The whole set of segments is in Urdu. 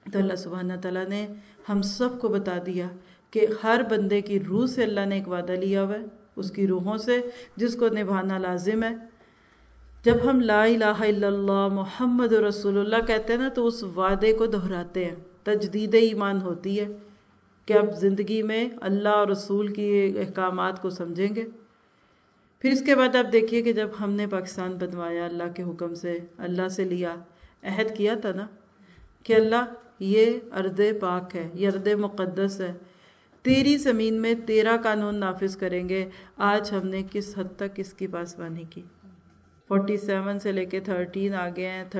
تو اللہ سبحانہ تعالیٰ نے ہم سب کو بتا دیا کہ ہر بندے کی روح سے اللہ نے ایک وعدہ لیا ہوا ہے، اس کی روحوں سے، جس کو نبھانا لازم ہے۔ جب ہم لا الہ الا اللہ محمد رسول اللہ کہتے ہیں نا تو اس وعدے کو دہراتے ہیں، تجدید ایمان ہوتی ہے کہ آپ زندگی میں اللہ اور رسول کی احکامات کو سمجھیں گے۔ پھر اس کے بعد آپ دیکھیے کہ جب ہم نے پاکستان بنوایا اللہ کے حکم سے، اللہ سے لیا، عہد کیا تھا نا کہ اللہ یہ ارض پاک ہے، یہ ارض مقدس ہے، تیری زمین میں تیرا قانون نافذ کریں گے۔ آج ہم نے کس حد تک اس کی پاسبانی کی؟ 47 سے لے کے 13 آ گئے ہیں،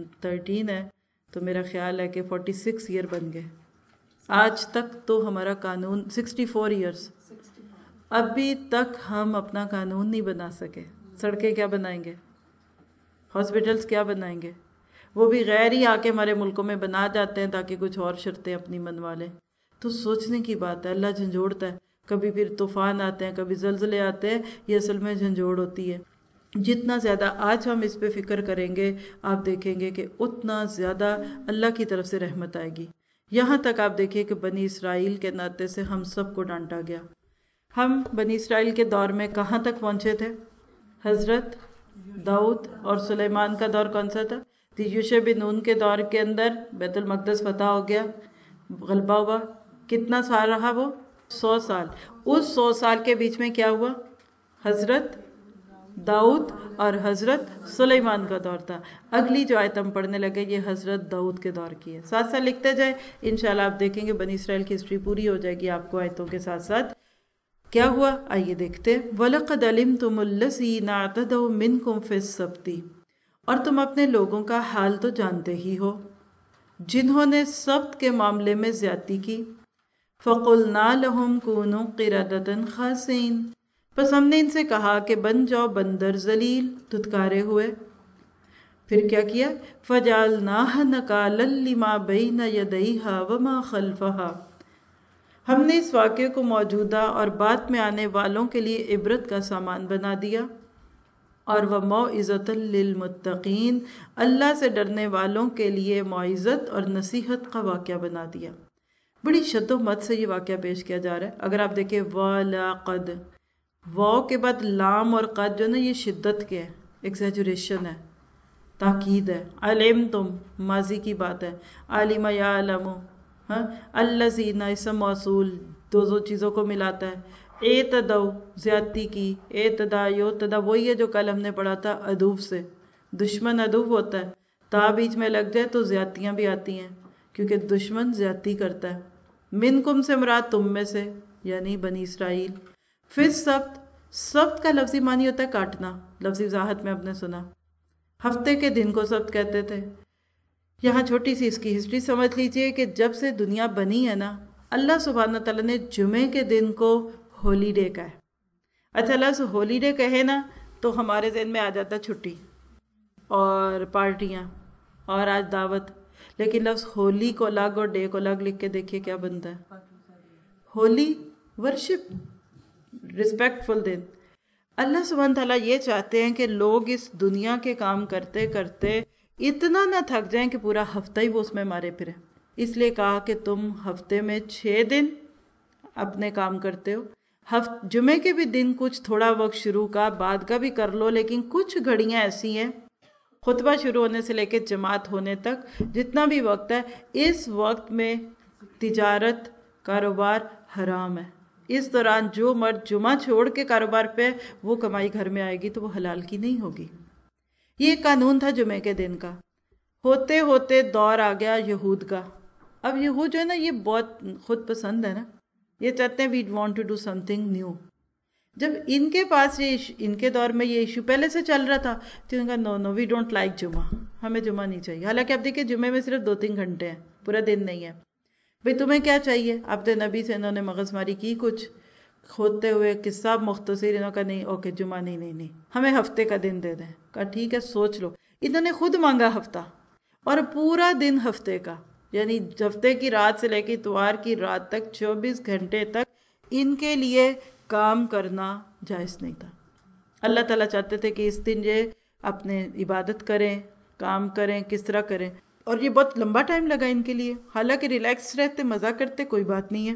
13 ہے تو میرا خیال ہے کہ 46 ایئر بن گئے۔ آج تک تو ہمارا قانون 64 ایئرس، ابھی تک ہم اپنا قانون نہیں بنا سکے۔ سڑکیں کیا بنائیں گے؟ ہاسپٹلس کیا بنائیں گے؟ وہ بھی غیر ہی آ کے ہمارے ملکوں میں بنا جاتے ہیں تاکہ کچھ اور شرطیں اپنی منوا لیں۔ تو سوچنے کی بات ہے، اللہ جھنجھوڑتا ہے، کبھی پھر طوفان آتے ہیں، کبھی زلزلے آتے ہیں، یہ اصل میں جھنجھوڑ ہوتی ہے۔ جتنا زیادہ آج ہم اس پہ فکر کریں گے آپ دیکھیں گے کہ اتنا زیادہ اللہ کی طرف سے رحمت آئے گی۔ یہاں تک آپ دیکھیے کہ بنی اسرائیل کے ناطے سے ہم سب کو ڈانٹا گیا۔ ہم بنی اسرائیل کے دور میں کہاں تک پہنچے تھے؟ حضرت داؤد اور سلیمان کا دور کون سا تھا؟ یوشع بن نون کے دور کے اندر بیت المقدس فتح ہو گیا، غلبہ ہوا۔ کتنا سال رہا وہ؟ 100 سال۔ اس 100 سال کے بیچ میں کیا ہوا؟ حضرت داؤد اور حضرت سلیمان کا دور تھا۔ اگلی جو آیت ہم پڑھنے لگے یہ حضرت داؤد کے دور کی ہے۔ ساتھ ساتھ لکھتے جائیں، انشاءاللہ آپ دیکھیں گے بنی اسرائیل کی ہسٹری پوری ہو جائے گی آپ کو آیتوں کے ساتھ ساتھ۔ کیا ہوا آئیے دیکھتے ہیں۔ وَلَقَدْ عَلِمْتُمُ الَّذِينَ اعْتَدَوْا مِنْكُمْ فِي السَّبْتِ، اور تم اپنے لوگوں کا حال تو جانتے ہی ہو جنہوں نے سبت کے معاملے میں زیادتی کی۔ فَقُلْنَا لَهُمْ كُونُوا قِرَدَةً خَاسِئِينَ، بس ہم نے ان سے کہا کہ بن جاؤ بندر ذلیل، دھتکارے ہوئے۔ پھر کیا کیا؟ فَجَعَلْنَاهَا نَكَالًا لِمَا بَيْنَ يَدَيْهَا وَمَا خَلْفَهَا، ہم نے اس واقعے کو موجودہ اور بعد میں آنے والوں کے لیے عبرت کا سامان بنا دیا۔ اور وَمَوْعِظَةً لِّلْمُتَّقِينَ، اللہ سے ڈرنے والوں کے لیے موعظت اور نصیحت کا واقعہ بنا دیا۔ بڑی شد و مت سے یہ واقعہ پیش کیا جا رہا ہے۔ اگر آپ دیکھیں وَلَقَدْ، واو کے بعد لام اور قد جو نا یہ شدت کے ہے، ایگزیجریشن ہے، تاکید ہے۔ علمتم ماضی کی بات ہے، عالم یعلم، ہاں، الذین اسم موصول دو چیزوں کو ملاتا ہے۔ اعتدوا زیادتی کی، اعتدا یعتدا وہی ہے جو کل ہم نے پڑھا تھا عدو سے، دشمن عدو ہوتا ہے، تا بیچ میں لگ جائے تو زیادتیاں بھی آتی ہیں کیونکہ دشمن زیادتی کرتا ہے۔ منکم سے مراد تم میں سے یعنی بنی اسرائیل۔ پھر سبت کا لفظی معنی ہوتا ہے کاٹنا، لفظی وضاحت میں آپ نے سنا، ہفتے کے دن کو سبت کہتے تھے۔ یہاں چھوٹی سی اس کی ہسٹری سمجھ لیجئے کہ جب سے دنیا بنی ہے نا، اللہ سبحانہ تعالیٰ نے جمعے کے دن کو ہولی ڈے کا ہے۔ اچھا لفظ ہولی ڈے کہے نا تو ہمارے ذہن میں آ جاتا ہے چھٹی اور پارٹیاں اور آج دعوت، لیکن لفظ ہولی کو الگ اور ڈے کو الگ لکھ کے دیکھیے کیا بنتا ہے۔ ہولی ورشپ، ریسپیکٹفل دن۔ اللہ سبحانہ تعالیٰ یہ چاہتے ہیں کہ لوگ اس دنیا کے کام کرتے کرتے اتنا نہ تھک جائیں کہ پورا ہفتہ ہی وہ اس میں مارے پھرے۔ اس لیے کہا کہ تم ہفتے میں 6 دن اپنے کام کرتے ہو، جمعے کے بھی دن کچھ تھوڑا وقت شروع کا بعد کا بھی کر لو، لیکن کچھ گھڑیاں ایسی ہیں خطبہ شروع ہونے سے لے کے جماعت ہونے تک جتنا بھی وقت ہے، اس وقت میں تجارت کاروبار حرام ہے۔ اس دوران جو مرد جمعہ چھوڑ کے کاروبار پہ وہ کمائی گھر میں آئے گی تو وہ حلال کی نہیں ہوگی۔ یہ قانون تھا جمعے کے دن کا۔ ہوتے ہوتے دور آ گیا یہود کا۔ اب یہود جو ہے نا یہ بہت خود پسند ہے نا، یہ چاہتے ہیں we want to do something new. جب ان کے پاس ان کے دور میں یہ ایشو پہلے سے چل رہا تھا تو انہوں نے کہا نو وی ڈونٹ لائک جمعہ، ہمیں جمعہ نہیں چاہیے۔ حالانکہ آپ دیکھیں جمعے میں صرف 2-3 گھنٹے ہیں، پورا دن نہیں ہے۔ بھئی تمہیں کیا چاہیے؟ عبد نبی سے انہوں نے مغز ماری کی کچھ کھوتے ہوئے قصہ مختصر، انہوں نے کہا نہیں اوکے جمعہ نہیں، ہمیں ہفتے کا دن دے دیں۔ کہا ٹھیک ہے سوچ لو۔ انہوں نے خود مانگا ہفتہ اور پورا دن ہفتے کا، یعنی ہفتے کی رات سے لے کے اتوار کی رات تک 24 گھنٹے تک ان کے لیے کام کرنا جائز نہیں تھا۔ اللہ تعالیٰ چاہتے تھے کہ اس دن یہ اپنے عبادت کریں، کام کریں، کس طرح کریں۔ اور یہ بہت لمبا ٹائم لگا ان کے لیے، حالانکہ ریلیکس رہتے، مزہ کرتے، کوئی بات نہیں ہے۔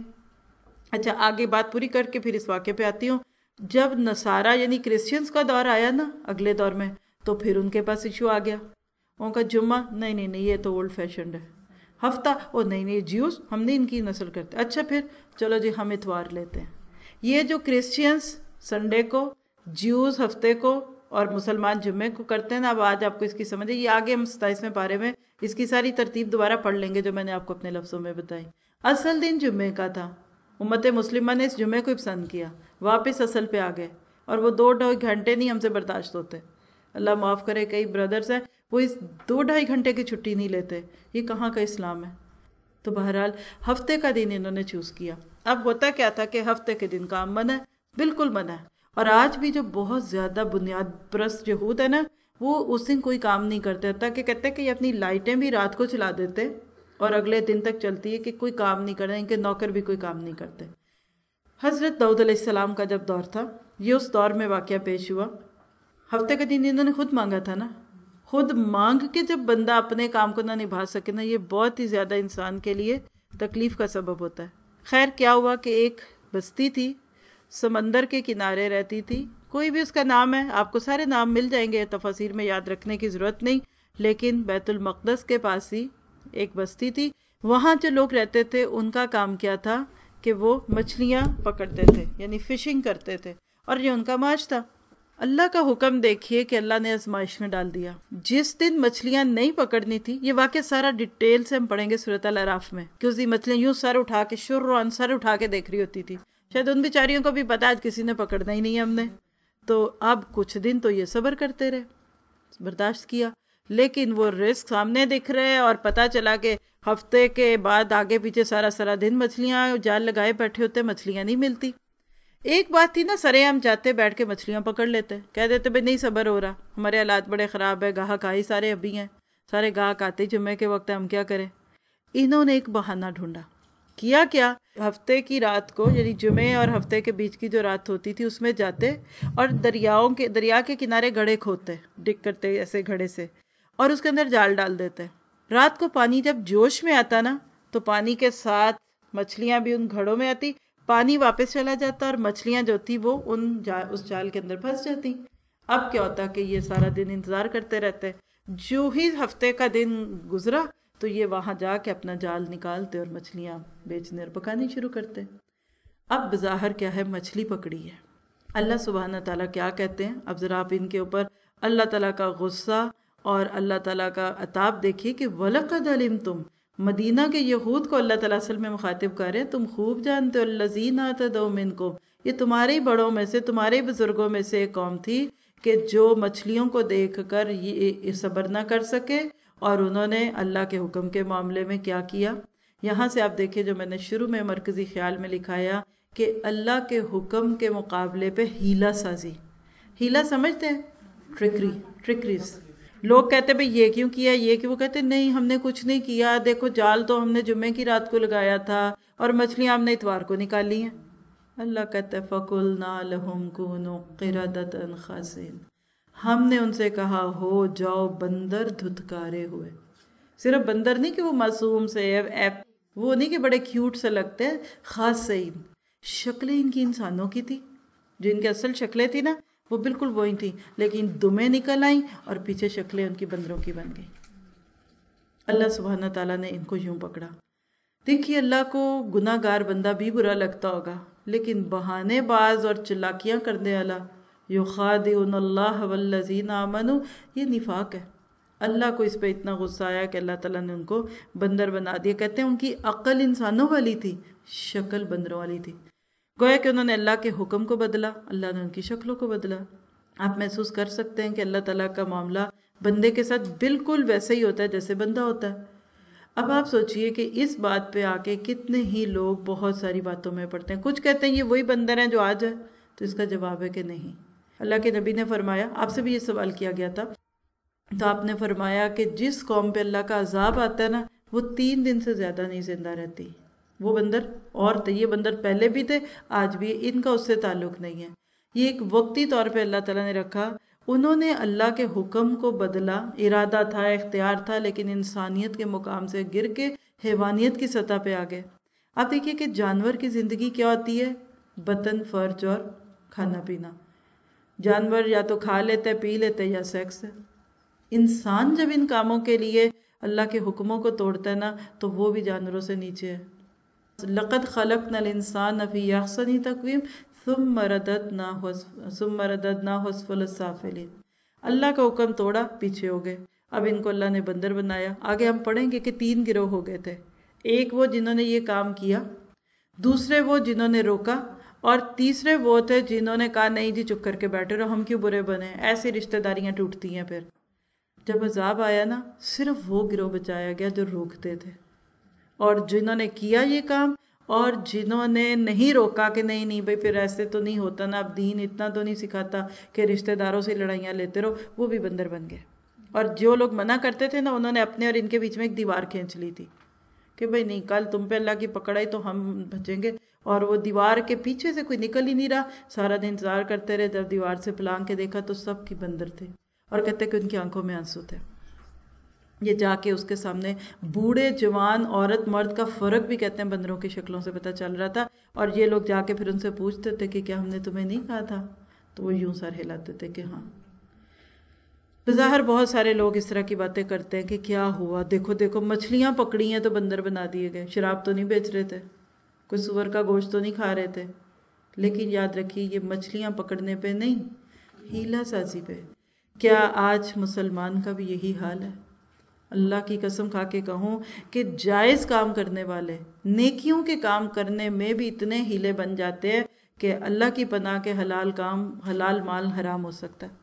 اچھا آگے بات پوری کر کے پھر اس واقعے پہ آتی ہوں۔ جب نصارہ یعنی کرسچنس کا دور آیا نا اگلے دور میں، تو پھر ان کے پاس ایشو آ گیا۔ ان کا جمعہ نہیں نہیں نہیں یہ تو اولڈ فیشنڈ ہے، ہفتہ او نہیں نہیں جیوز ہم نہیں ان کی نسل کرتے، اچھا پھر چلو جی ہم اتوار لیتے ہیں۔ یہ جو کرسچینس سنڈے کو، جیوز ہفتے کو اور مسلمان جمعے کو کرتے ہیں نا، اب آج آپ کو اس کی سمجھ ہے، یہ آگے ہم 27ویں پارے میں اس کی ساری ترتیب دوبارہ پڑھ لیں گے جو میں نے آپ کو اپنے لفظوں میں بتائی۔ اصل دن جمعے کا تھا، امت مسلمہ نے اس جمعے کو ہی پسند کیا، واپس اصل پہ آ گئے، اور وہ 2-2 گھنٹے نہیں ہم سے برداشت ہوتے۔ اللہ معاف کرے، کئی بردرز ہیں وہ اس 2-2.5 گھنٹے کی چھٹی نہیں لیتے، یہ کہاں کا اسلام ہے؟ تو بہرحال ہفتے کا دن انہوں نے چوز کیا۔ اب ہوتا کیا تھا کہ ہفتے کے دن کام منع ہے، بالکل منع ہے، اور آج بھی جو بہت زیادہ بنیاد پرست یہود ہے نا، وہ اس دن کوئی کام نہیں کرتے، تاکہ کہتے ہیں کہ یہ اپنی لائٹیں بھی رات کو چلا دیتے اور اگلے دن تک چلتی ہے کہ کوئی کام نہیں کرنا، ان کے نوکر بھی کوئی کام نہیں کرتے۔ حضرت داؤد علیہ السلام کا جب دور تھا، یہ اس دور میں واقعہ پیش ہوا۔ ہفتے کا دن انہوں نے خود مانگا تھا نا، خود مانگ کے جب بندہ اپنے کام کو نہ نبھا سکے نا، یہ بہت ہی زیادہ انسان کے لیے تکلیف کا سبب ہوتا ہے۔ خیر کیا ہوا کہ ایک بستی تھی، سمندر کے کنارے رہتی تھی، کوئی بھی اس کا نام ہے، آپ کو سارے نام مل جائیں گے، تفاسیر میں یاد رکھنے کی ضرورت نہیں، لیکن بیت المقدس کے پاس ہی ایک بستی تھی۔ وہاں جو لوگ رہتے تھے ان کا کام کیا تھا کہ وہ مچھلیاں پکڑتے تھے، یعنی فشنگ کرتے تھے، اور یہ ان کا معاش تھا۔ اللہ کا حکم دیکھیے کہ اللہ نے آزمائش میں ڈال دیا۔ جس دن مچھلیاں نہیں پکڑنی تھی، یہ واقعہ سارا ڈیٹیل سے ہم پڑھیں گے سورۃ الاعراف میں، کہ اس دن مچھلیاں یوں سر اٹھا کے شرعن سر اٹھا کے دیکھ رہی ہوتی تھی، شاید ان بیچاریوں کو بھی پتا آج کسی نے پکڑنا ہی نہیں ہے ہم نے۔ تو اب کچھ دن تو یہ صبر کرتے رہے، برداشت کیا، لیکن وہ رزق سامنے دکھ رہے اور پتا چلا کہ ہفتے کے بعد آگے پیچھے سارا دن مچھلیاں جال لگائے بیٹھے ہوتے، مچھلیاں نہیں ملتی۔ ایک بات تھی نا، سرے ہم جاتے بیٹھ کے مچھلیاں پکڑ لیتے، کہہ دیتے بھائی نہیں صبر ہو رہا، ہمارے حالات بڑے خراب ہے، گاہک آئی سارے ابھی ہیں، سارے گاہک آتے جمعے کے وقت ہم کیا کریں؟ انہوں نے ایک بہانہ ڈھونڈا، کیا ہفتے کی رات کو، یعنی جمعے اور ہفتے کے بیچ کی جو رات ہوتی تھی اس میں جاتے اور دریا کے کنارے گڑھے کھودتے، ڈگ کرتے ایسے گھڑے سے، اور اس کے اندر جال ڈال دیتے۔ رات کو پانی جب جوش میں آتا نا، تو پانی کے ساتھ مچھلیاں بھی ان گھڑوں میں آتی، پانی واپس چلا جاتا اور مچھلیاں جو تھی وہ اس جال کے اندر پھنس جاتی۔ اب کیا ہوتا کہ یہ سارا دن انتظار کرتے رہتے، جو ہی ہفتے کا دن گزرا تو یہ وہاں جا کے اپنا جال نکالتے اور مچھلیاں بیچنے اور پکانی شروع کرتے۔ اب بظاہر کیا ہے، مچھلی پکڑی ہے۔ اللہ سبحانہ تعالیٰ کیا کہتے ہیں، اب ذرا آپ ان کے اوپر اللہ تعالیٰ کا غصہ اور اللہ تعالیٰ کا عتاب دیکھیے کہ وَلَقَدْ عَلِمْتُمْ، مدینہ کے یہود کو اللہ تعالیٰ اصل میں مخاطب کر رہے ہیں، تم خوب جانتے ہو الَّذِينَ اعْتَدَوْا مِنْكُمْ، یہ تمہارے بڑوں میں سے، تمہارے بزرگوں میں سے ایک قوم تھی کہ جو مچھلیوں کو دیکھ کر یہ صبر نہ کر سکے، اور انہوں نے اللہ کے حکم کے معاملے میں کیا کیا۔ یہاں سے آپ دیکھیں جو میں نے شروع میں مرکزی خیال میں لکھایا کہ اللہ کے حکم کے مقابلے پہ ہیلہ سازی، ہیلہ سمجھتے ہیں، ٹرکریز۔ لوگ کہتے بھئی یہ کیوں کیا، یہ کیوں، وہ کہتے نہیں ہم نے کچھ نہیں کیا، دیکھو جال تو ہم نے جمعے کی رات کو لگایا تھا اور مچھلیاں ہم نے اتوار کو نکالی ہیں۔ اللہ کہتا ہے فَقُلْنَا لَهُمْ كُونُوا قِرَدَةً خَاسِئِينَ، ہم نے ان سے کہا ہو جاؤ بندر دھتکارے ہوئے۔ صرف بندر نہیں کہ وہ معصوم سے وہ نہیں کہ بڑے کیوٹ سے لگتے، خاصین، شکلیں ان کی انسانوں کی تھی، جو ان کی اصل شکلیں تھی نا وہ بالکل وہی تھی، لیکن دمیں نکل آئیں اور پیچھے شکلیں ان کی بندروں کی بن گئی۔ اللہ سبحانہ تعالیٰ نے ان کو یوں پکڑا۔ دیکھیے اللہ کو گناہ گار بندہ بھی برا لگتا ہوگا، لیکن بہانے باز اور چلاکیاں کرنے والا، یخادعون اللہ والذین آمنوا، یہ نفاق ہے۔ اللہ کو اس پہ اتنا غصہ آیا کہ اللہ تعالیٰ نے ان کو بندر بنا دیا۔ کہتے ہیں ان کی عقل انسانوں والی تھی، شکل بندروں والی تھی، گویا کہ انہوں نے اللہ کے حکم کو بدلا، اللہ نے ان کی شکلوں کو بدلا۔ آپ محسوس کر سکتے ہیں کہ اللہ تعالیٰ کا معاملہ بندے کے ساتھ بالکل ویسے ہی ہوتا ہے جیسے بندہ ہوتا ہے۔ اب آپ سوچئے کہ اس بات پہ آ کے کتنے ہی لوگ بہت ساری باتوں میں پڑتے ہیں، کچھ کہتے ہیں یہ وہی بندر ہیں جو آج ہے، تو اس کا جواب ہے کہ نہیں۔ اللہ کے نبی نے فرمایا، آپ سے بھی یہ سوال کیا گیا تھا، تو آپ نے فرمایا کہ جس قوم پہ اللہ کا عذاب آتا ہے نا، وہ 3 دن سے زیادہ نہیں زندہ رہتی۔ وہ بندر اور تھے، یہ بندر پہلے بھی تھے، آج بھی، ان کا اس سے تعلق نہیں ہے، یہ ایک وقتی طور پہ اللہ تعالیٰ نے رکھا۔ انہوں نے اللہ کے حکم کو بدلا، ارادہ تھا، اختیار تھا، لیکن انسانیت کے مقام سے گر کے حیوانیت کی سطح پہ آ گئے۔ آپ دیکھیے کہ جانور کی زندگی کیا ہوتی ہے؟ بطن، فرج اور کھانا پینا۔ جانور یا تو کھا لیتے، پی لیتے، یا سیکس ہے۔ انسان جب ان کاموں کے لیے اللہ کے حکموں کو توڑتا ہے نا تو وہ بھی جانوروں سے نیچے ہے۔ لَقَدْ خَلَقْنَا الْإِنسَانَ فِي أَحْسَنِ تَقْوِيمٍ ثُمَّ رَدَدْنَاهُ أَسْفَلَ السَّافِلِينَ۔ اللہ کا حکم توڑا، پیچھے ہو گئے۔ اب ان کو اللہ نے بندر بنایا۔ آگے ہم پڑھیں گے کہ 3 گروہ ہو گئے تھے۔ ایک وہ جنہوں نے یہ کام کیا، دوسرے وہ جنہوں نے روکا، اور تیسرے وہ تھے جنہوں نے کہا نہیں جی چپ کر کے بیٹھے رہو، ہم کیوں برے بنے۔ ایسی رشتہ داریاں ٹوٹتی ہیں۔ پھر جب عذاب آیا نا، صرف وہ گروہ بچایا گیا جو روکتے تھے، اور جنہوں نے کیا یہ کام اور جنہوں نے نہیں روکا کہ نہیں نہیں بھائی پھر ایسے تو نہیں ہوتا نا، اب دین اتنا تو نہیں سکھاتا کہ رشتہ داروں سے لڑائیاں لیتے رہو، وہ بھی بندر بن گئے۔ اور جو لوگ منع کرتے تھے نا، انہوں نے اپنے اور ان کے بیچ میں ایک دیوار کھینچ لی تھی کہ بھائی نہیں، کل تم پہ اللہ کی پکڑ آئی تو ہم بچیں گے۔ اور وہ دیوار کے پیچھے سے کوئی نکل ہی نہیں رہا، سارا دن انتظار کرتے رہے، جب دیوار سے پلانگ کے دیکھا تو سب کی بندر تھے، اور کہتے کہ ان کی آنکھوں میں آنسو تھے۔ یہ جا کے اس کے سامنے بوڑھے، جوان، عورت، مرد کا فرق بھی کہتے ہیں بندروں کی شکلوں سے پتہ چل رہا تھا، اور یہ لوگ جا کے پھر ان سے پوچھتے تھے کہ کیا ہم نے تمہیں نہیں کہا تھا؟ تو وہ یوں سر ہلاتے تھے کہ ہاں۔ بظاہر بہت سارے لوگ اس طرح کی باتیں کرتے ہیں کہ کیا ہوا، دیکھو دیکھو مچھلیاں پکڑی ہیں تو بندر بنا دیے گئے، شراب تو نہیں بیچ رہے تھے، کوئی سور کا گوشت تو نہیں کھا رہے تھے۔ لیکن یاد رکھیے یہ مچھلیاں پکڑنے پہ نہیں، ہیلا سازی پہ۔ کیا آج مسلمان کا بھی یہی حال ہے؟ اللہ کی قسم کھا کے کہوں کہ جائز کام کرنے والے، نیکیوں کے کام کرنے میں بھی اتنے ہیلے بن جاتے ہیں کہ اللہ کی پناہ کے حلال کام، حلال مال حرام ہو سکتا ہے۔